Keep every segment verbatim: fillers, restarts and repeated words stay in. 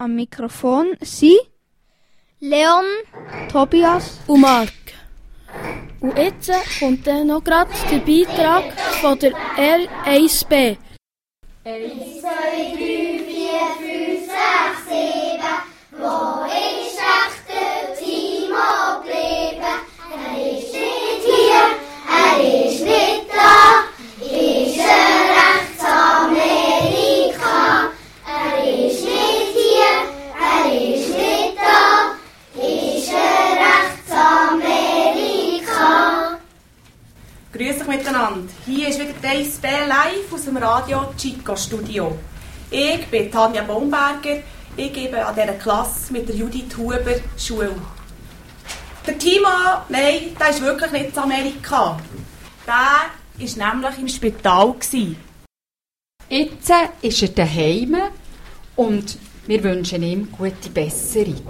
Am Mikrofon sind Leon, Tobias und Marc. Und jetzt kommt dann noch gerade der Beitrag von der R eins B. eins, zwei, drei, vier, fünf, sechs, sieben. Wo ist echt der Timo geblieben? Er ist nicht hier, er ist nicht da. Ist er rechts Amerika? Er ist nicht hier, er ist nicht da. Ist er rechts Amerika? Grüß euch miteinander. Hier ist wieder die eins B live aus dem Radio Chico Studio. Ich bin Tanja Baumberger. Ich gebe an dieser Klasse mit der Judith Huber Schule. Der Timo, nein, der ist wirklich nicht in Amerika. Der war nämlich im Spital. Jetzt ist er daheim und wir wünschen ihm gute Besserung.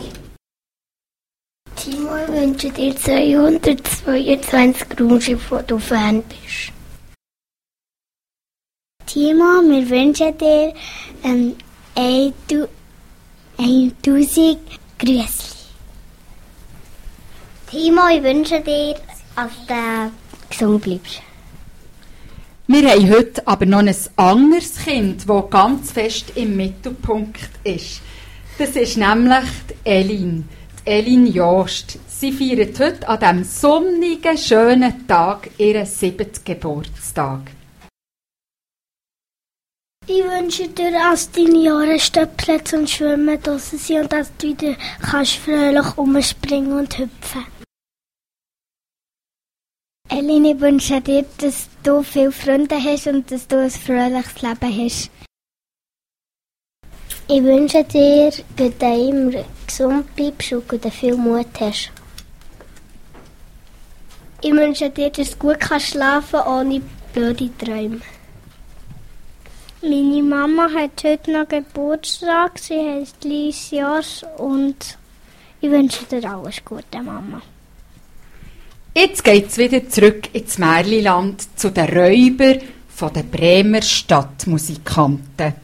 Timo, ich wünsche dir zweihundertzweiundzwanzig Raumschiff, wo du Fan bist. Timo, wir wünschen dir ähm, tausend Grüßli. Timo, ich wünsche dir, dass du gesund bleibst. Wir haben heute aber noch ein anderes Kind, das ganz fest im Mittelpunkt ist. Das ist nämlich die Elin. Die Elin Jost. Sie feiert heute an diesem sonnigen, schönen Tag ihren siebten Geburtstag. Ich wünsche dir, dass deine Jahre Stöppel zum Schwimmen draussen sind und dass du wieder kannst fröhlich umspringen und hüpfen. Elin, ich wünsche dir, dass du viele Freunde hast und dass du ein fröhliches Leben hast. Ich wünsche dir, dass du immer gesund bleibst und dass du viel Mut hast. Ich wünsche dir, dass du gut kannst schlafen ohne blöde Träume. Meine Mama hat heute noch Geburtstag, sie heißt Lisias und ich wünsche dir alles Gute, Mama. Jetzt geht es wieder zurück ins Märliland zu den Räubern von den Bremer Stadtmusikanten.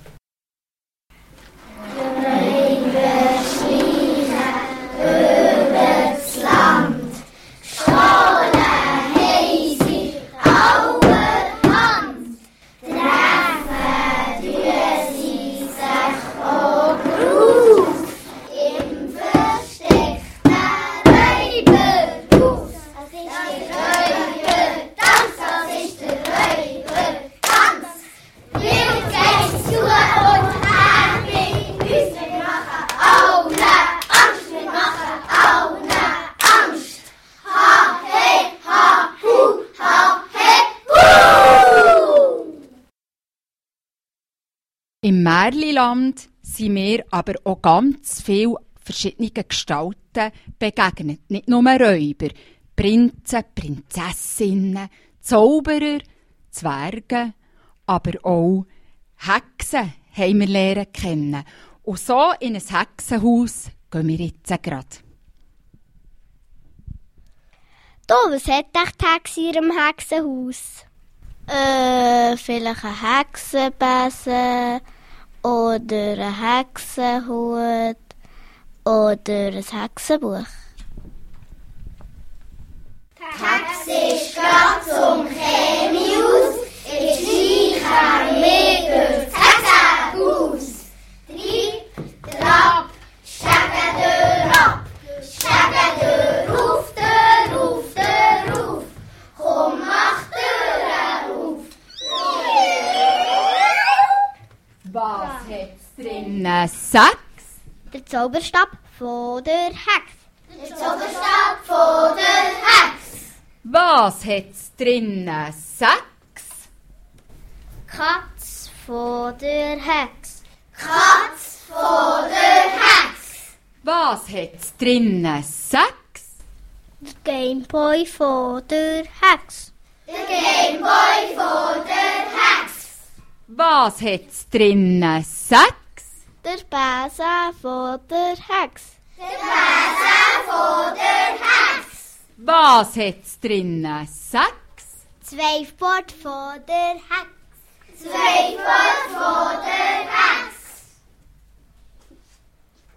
Im Märliland sind mir aber auch ganz viele verschiedene Gestalten begegnet. Nicht nur Räuber, Prinzen, Prinzessinnen, Zauberer, Zwerge, aber auch Hexen haben wir lernen kennen. Und so in ein Hexenhaus gehen wir jetzt gerade. Du, was hat echt die Hexe in ihrem Hexenhaus? Äh, vielleicht ein Hexenbesen oder ein Hexenhut oder ein Hexenbuch. Die Hexe ist gerade zum Chemius, ich schleiche mich durchs Hexenhaus. Trieb, trab, stecke Tür ab, stecke Tür auf, Tür auf, Tür auf, komm, mach Tür auf. Was hat's drinnen? Sechs? Der Zauberstab von der Hexe. Der Zauberstab von der Hexe. Was hat's drinnen? Sechs? Katz von der Hexe. Katz von der Hexe. Was hat's drinnen? Sechs? Der Gameboy von der Hexe. Der Gameboy von der Hexe. Was hat's drinnen? Sechs? Der Besen von der Hexe. Der Besen von der Hexe. Was hat's drinnen? Sechs? Zwei Wort von der Hexe. Zwei Wort von der Hexe.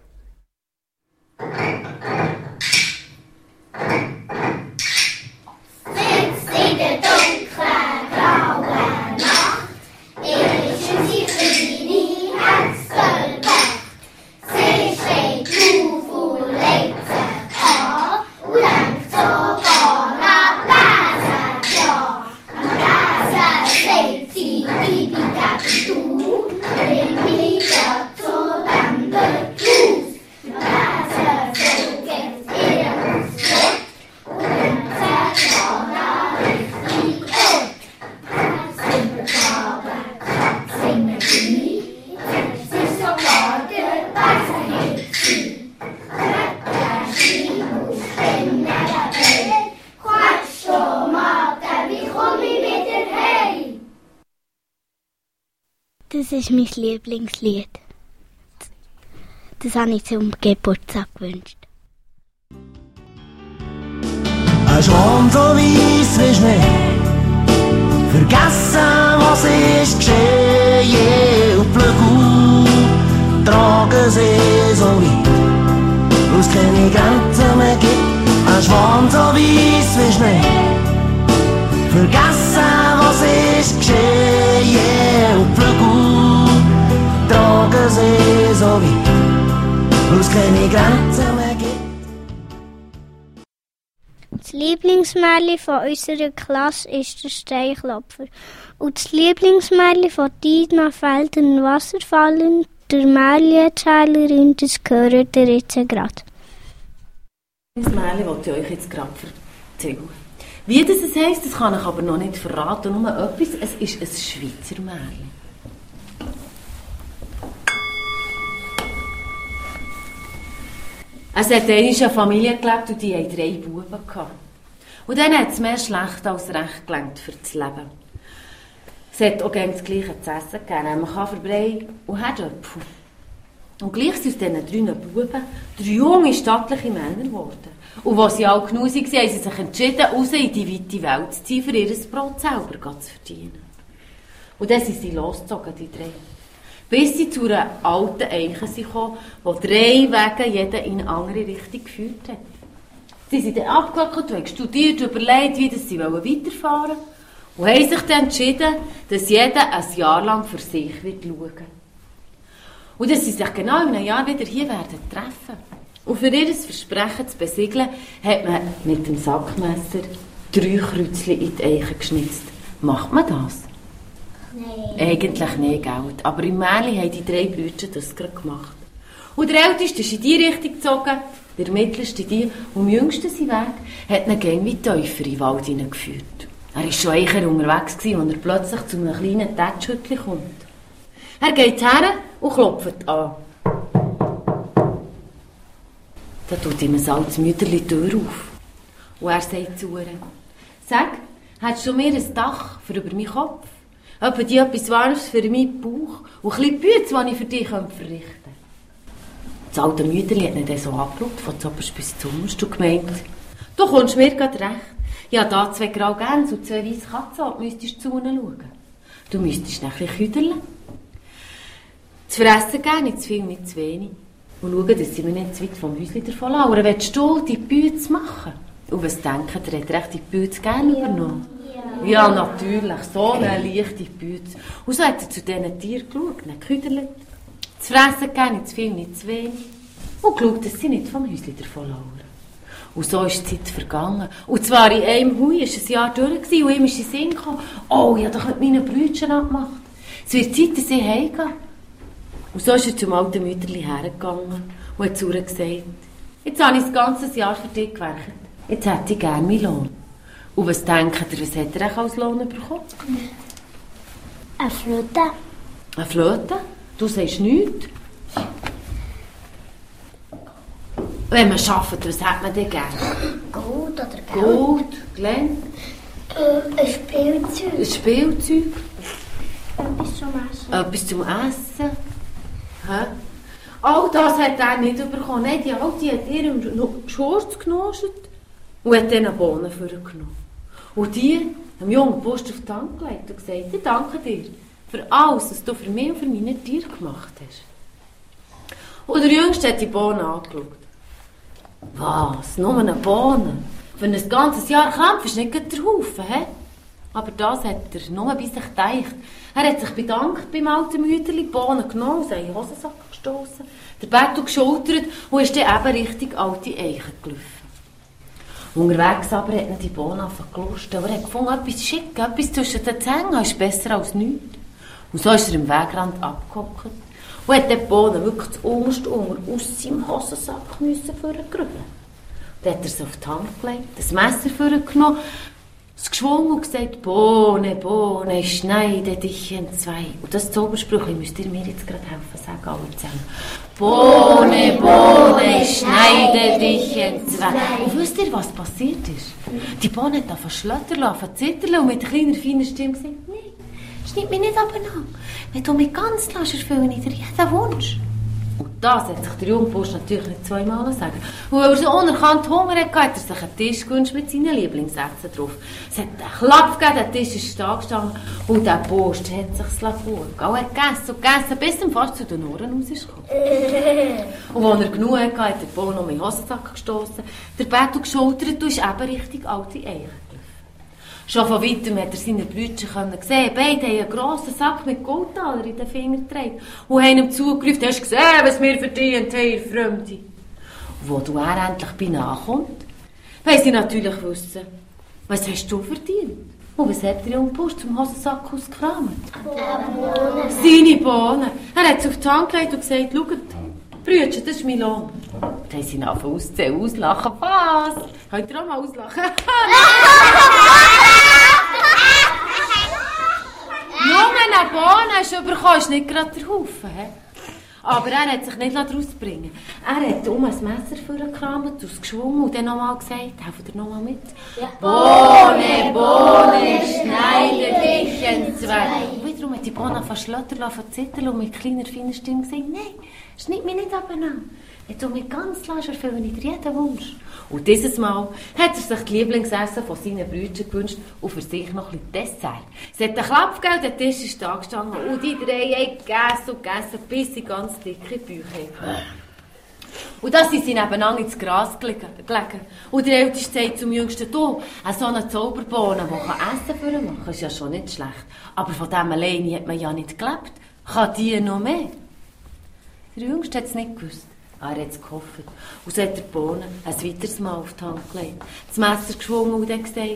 Das ist mein Lieblingslied. Das habe ich zum Geburtstag gewünscht. Ein Schwan so weiss wie Schnee, vergessen, was ist geschehen. Und Blöcke tragen sie so weit, wo es keine Grenzen mehr gibt. Ein Schwan so weiss wie Schnee, vergessen, was ist geschehen. Und Blöcke tragen sie so weit, wo es keine Grenzen mehr gibt. Das Lieblingsmärchen von unserer Klasse ist der Steinklopfer. Und das Lieblingsmärchen von Tina Felden Wasserfallen, der Märchenerzählerin, das gehört ihr jetzt gerade. Das Märchen wollte ich euch jetzt gerade erzählen. Wie das es heisst, das kann ich aber noch nicht verraten. Nur etwas, es ist ein Schweizer Märchen. Es hat einmal eine Familie gelebt und die hatten drei Buben gehabt. Und dann hat es mehr schlecht als recht gelangt für das Leben. Es hat auch gerne das Gleiche zu essen gegeben, nämlich Haferbrei und Herdöpfel. Und gleich sind aus diesen drei Buben drei junge, stattliche Männer geworden. Und als sie alle genug waren, haben sie sich entschieden, raus in die weite Welt zu ziehen, für ihr Brot selber zu verdienen. Und dann sind sie losgezogen, die drei. Bis sie zu einer alten Eiche kamen, die drei Wege jeder in eine andere Richtung geführt hat. Sie sind dann abgelockt und haben studiert und überlegt, wie sie weiterfahren wollen. Und haben sich dann entschieden, dass jeder ein Jahr lang für sich wird schauen. Und dass sie sich genau in einem Jahr wieder hier werden treffen. Und für ihr Versprechen zu besiegeln, hat man mit dem Sackmesser drei Kreuzchen in die Eiche geschnitzt. Macht man das? Nein. Eigentlich nicht, Geld. Aber im Märchen haben die drei Brüder das gerade gemacht. Und der Älteste ist in die Richtung gezogen, der Mittlerste in die, und am jüngsten sein Weg hat ihn gerne wie tiefer in den Wald hineingeführt. Er war schon eher unterwegs, als er plötzlich zu einem kleinen Tätschhütchen kommt. Er geht her und klopft an. Da tut ihm ein altes Mütterli die Tür auf. Und er sagt zu ihr: Sag, hast du mir ein Dach für über meinen Kopf? Etwa die etwas Warmes für meinen Bauch und ein bisschen Bütze, die ich für dich verrichten könnte. Das alte Mütterli hat ihn dann so angeschaut, von zuoberst bis zum unterst, und gemeint: Du kommst mir gerade recht. Ich habe hier zwei graue Gänse und zwei weisse Katzen, und du müsstest zu ihnen schauen. Du müsstest ein bisschen küdeln. Zu fressen geben, nicht zu viel, nicht zu wenig. Und schauen, dass sie mir nicht zu weit vom Häuschen davon lauern. Willst du die Bütze machen? Und was denkt ihr, hat recht die Bütze gerne übernommen? Ja, ja, natürlich, so eine leichte Bütze. Und so hat er zu diesen Tieren geschaut, nicht geküdelt. Zu fressen geben, nicht zu viel, nicht zu wenig. Und geschaut, dass sie nicht vom Häuschen davon lauern. Und so ist die Zeit vergangen. Und zwar in einem Hui war ein Jahr durch, und ihm ist in den Sinn gekommen: Oh, ich habe doch mit meinen Brüdern abgemacht. Es wird Zeit, dass ich heimgehe. Und so ist er zum alten Mütterli hergegangen und hat zu ihr gesagt: Jetzt habe ich das ganze Jahr für dich gewerkt. Jetzt hätte ich gerne meinen Lohn. Und was denkt ihr, was hat er als Lohn bekommen? Eine Flöte. Eine Flöte? Du sagst nichts. Wenn man arbeitet, was hat man denn gerne? Gold oder Geld? Gold, Glenn? Äh, ein Spielzeug. Ein Spielzeug? Etwas zum Essen. Etwas zum Essen? Hä? All das hat er nicht bekommen. Nein, die Alte hat ihren Schurz genascht und hat dann Bohnen vorgenommen. Und die haben dem jungen Post auf die Hand gelegt und gesagt: Ich danke dir für alles, was du für mich und für meine Tiere gemacht hast. Und der Jüngste hat die Bohnen angeschaut. Was? Nur eine Bohne? Für ein ganzes Jahr Kampf ist nicht der Haufen, hä? Aber das hat er nur bei sich gedacht. Er hat sich bedankt beim alten Mütterli, die Bohnen genommen, sie in den Hosensack gestossen, den Bettel geschultert und ist dann eben Richtung alte Eiche gelaufen. Unterwegs aber hat er die Bohnen angefangen gelust. Er hat gefunden, etwas schick, etwas zwischen den Zähnen ist besser als nichts. Und so ist er im Wegrand abgehockt und hat die Bohnen wirklich zu unterst unter aus seinem Hosensack müssen vorgrübeln. Dann hat er sie auf die Hand gelegt, das Messer vorgenommen, es geschwungen und gesagt: Bohne, Bohne, schneide dich in zwei. Und das Zaubersprüchlein müsst ihr mir jetzt gerade helfen sagen, alle zusammen. Bohne, Bohne, schneide dich in zwei. Und wisst ihr, was passiert ist? Die Bohne hat angefangen zu schlottern, angefangen zu zittern und mit einer kleinen, feinen Stimme gesagt: Nein, schneid mich nicht abeinander. Wenn du mich ganz lässt, erfülle ich dir jeden Wunsch. Und das hat sich der junge Bursch natürlich nicht zweimal sagen. Und weil er so unerkannt Hunger hatte, hat er sich einen Tisch gewünscht mit seinen Lieblingsessen drauf. Es hat einen Klapp gegeben, der Tisch ist da gestanden und der Bursch hat sich das gut. Er hat gegessen und gegessen, bis er fast zu den Ohren rausgekommen. Und als er genug hatte, hat der Bo noch in den Hosensack gestossen, der Bett geschultert und ist eben Richtung alte Eichen. Schon von weitem hat er seine Brüder gesehen. Beide haben einen grossen Sack mit Goldtaler in den Fingern getragen und haben ihm zugerufen, hast du gesehen, was wir verdient haben, ihr Fremde? Und als er endlich beinahe kommt, wollen sie natürlich wissen, was hast du verdient? Und was hat der junge Bursch zum Hosensack ausgekramt? Bohnen. Seine Bohnen. Er hat es auf die Hand gelegt und gesagt, schaut, Brüder, das ist mein Lohn. Dann haben sie ihn angefangen auszählen, auslachen. Was? Könnt ihr auch mal auslachen? Nur eine Bohne hast du bekommen, ist nicht gerade der Haufen. He? Aber er hat sich nicht rausbringen lassen. Er hat um ein Messer vorgekramt, ausgeschwungen und dann nochmal gesagt, helfen dir nochmal mit? Ja. Bohne, Bohne, schneide dich in zwei. Und wiederum hat die Bohne fast Schlötter zittern und mit kleiner, feiner Stimme gesagt, nein, schneid mich nicht abeinander. Wenn du mich ganz lässt, erfülle ich dir jeden Wunsch. Und dieses Mal hat er sich die Lieblingsessen von seinen Brüdern gewünscht und für sich noch ein bisschen Dessert. Es hat einen Klapp gegeben, der Tisch ist da gestanden und die drei haben gegessen und gegessen, bis sie ganz dicke Bäuche hatten. Und dann sind sie nebeneinander ins Gras gelegen. Und der Älteste sagt zum Jüngsten, du, so eine Zauberbohne, die Essen für ihn machen kann, ist ja schon nicht schlecht. Aber von dem alleine hat man ja nicht gelebt. Kann die noch mehr? Der Jüngste hat es nicht gewusst. Er hat es gehofft. Und so hat der Bohnen ein weiteres Mal auf die Hand gelegt, das Messer geschwungen und dann gesagt,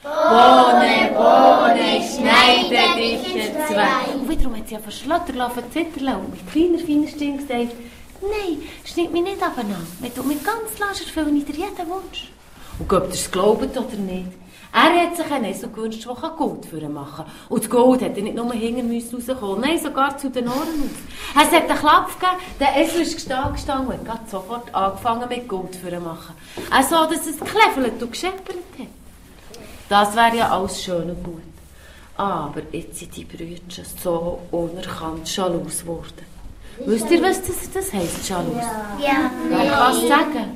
Bohne, Bohne, schneide dich in zwei. Und wiederum hat sie einfach Schlotter laufen, zittern und mit kleiner, feiner Stimme gesagt, nein, schneid mich nicht abeinander. Wenn du mich ganz lässt, erfülle ich dir jeden Wunsch. Und ob ihr es glaubt oder nicht, er hat sich einen Esel gewünscht, der Gold für ihn machen kann. Und das Gold hat er nicht nur hinten rauskommen, nein, sogar zu den Ohren aus. Es hat einen Klapp gegeben, der Esel ist gestanden und hat sofort angefangen mit Gold für ihn zu machen. Auch so, dass es gekläffelt und gescheppert hat. Das wäre ja alles schön und gut. Aber jetzt sind die Brüder so unerkannt schalus geworden. Wisst ihr, was das, das heisst, schalus? Ja. Wer kann es sagen?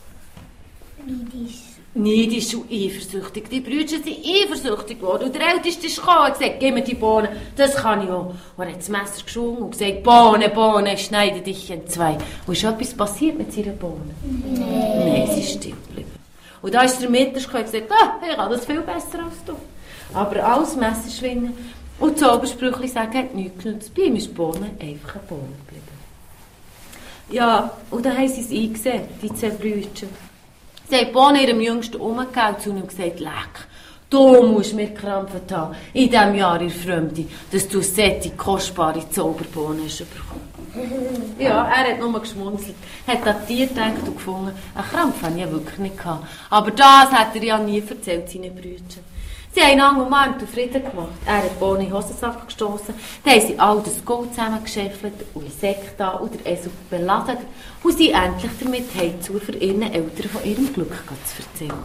Neidisch. Neidisch und eifersüchtig. Die Brüder sind eifersüchtig geworden. Und der Älteste ist gekommen und gesagt, gib mir die Bohnen, das kann ich auch. Und er hat das Messer geschwungen und gesagt, Bohne, Bohne, schneide dich in zwei. Und ist etwas passiert mit seiner Bohne? Nein. Nein, sie ist still geblieben. Und da ist der Mittag gekommen und gesagt, ah, ich kann das viel besser als du. Aber alles Messer schwingen und Zaubersprüche sagen, hat nichts genutzt. Bei ihm ist die Bohne einfach eine Bohne geblieben. Ja, und dann haben sie es eingesehen, die zwei Brüder. Sie haben die Bohne ihrem Jüngsten umgegeben und gesagt, leck, du musst mir gekrampft haben, in diesem Jahr in Fremde, dass du solche kostbare Zauberbohnen hast bekommen. Ja, er hat nur geschmunzelt, hat an Tier gedacht und gefunden, einen Krampf hatte ich ja wirklich nicht gehabt. Aber das hat er ja nie erzählt, seinen Brüdern. Sie haben Ang und Mann zufrieden gemacht. Er hat die Bohne in den Hosensack gestossen, dann haben sie all das Gold zusammengeschäffelt und in Säcke da und der Esel beladen und sie endlich damit heimzu für ihren Eltern von ihrem Glück zu erzählen.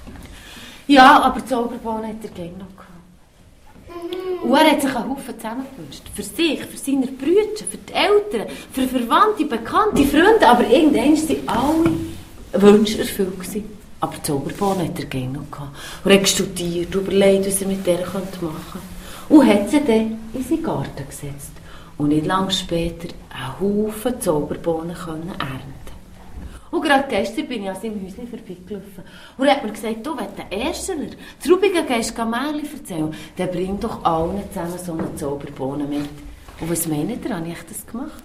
Ja, aber die Zauberbohne hat er gerne noch gehabt. Und er hat sich einen Haufen zusammengewünscht. Für sich, für seine Brüder, für die Eltern, für Verwandte, Bekannte, Freunde, aber irgendwann waren alle Wünsche erfüllt gewesen. Aber die Zauberbohne hat er gerne noch gehabt. Und er hat studiert, überlegt, was er mit der machen könnte. Und hat sie dann in seinen Garten gesetzt. Und nicht lange später einen Haufen Zauberbohnen können ernten. Und gerade gestern bin ich an seinem Häuschen vorbeigelaufen. Und er hat mir gesagt, du, wenn der Ersteler das Rubigen gehst, Märchen erzählen, dann bring doch allen zusammen so eine Zauberbohne mit. Und was meint ihr, habe ich das gemacht?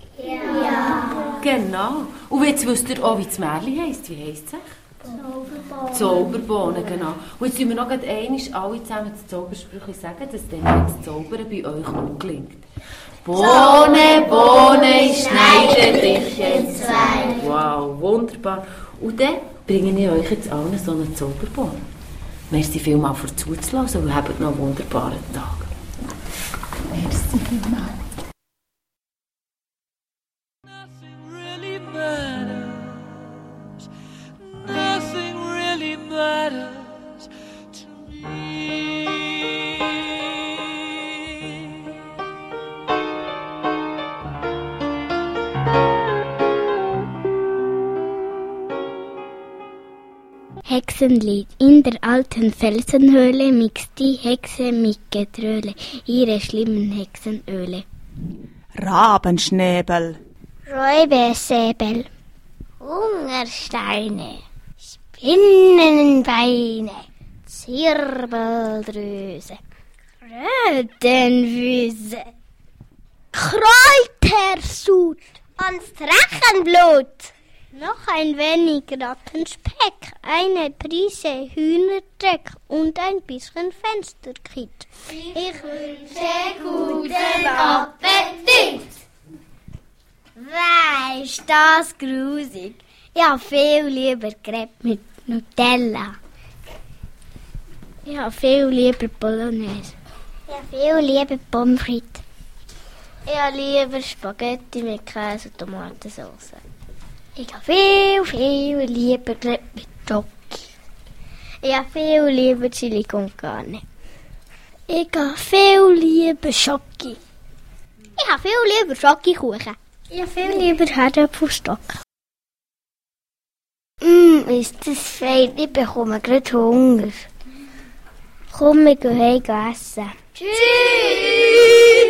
Ja. Genau. Und jetzt wisst ihr auch, wie das Märchen heisst. Wie heisst es? Zauberbohnen. Zauberbohnen, genau. Und jetzt müssen wir noch einmal alle zusammen die Zaubersprüche sagen, dass dann das Zaubern bei euch auch gelingt. Bohne, Bohne, schneide dich in zwei. Wow, wunderbar. Und dann bringe ich euch jetzt allen so eine Zauberbohne. Merci vielmals für zuzulassen und habt noch einen wunderbaren Tag. Merci vielmals. Matters to me. Hexenlied. In der alten Felsenhöhle mixt die Hexe mit Getröle ihre schlimmen Hexenöle. Rabenschnäbel, Räubersäbel, Hungersteine, Spinnenbeine, Zirbeldrüse, Krötenfüße, Kräutersud, ans Drachenblut. Noch ein wenig Rattenspeck, eine Prise Hühnerdreck und ein bisschen Fensterkit. Ich wünsche guten Appetit. Weisst, das grusig. Ich habe viel lieber Crepe mit Nutella. Ich habe viel lieber Bolognese. Ich habe viel lieber Pommes frites. Ich habe lieber Spaghetti mit Käse und Tomatensauce. Ich habe viel, viel lieber Crepe mit Schoki. Ich habe viel lieber Chili con Carne. Ich habe viel lieber Schoki. Ich habe viel lieber Schokokuchen. Ich habe viel lieber Herdöpfelstock. Mmm, ist das fein. Ich bekomme gerade Hunger. Komm, wir gehen heim essen. Tschüss!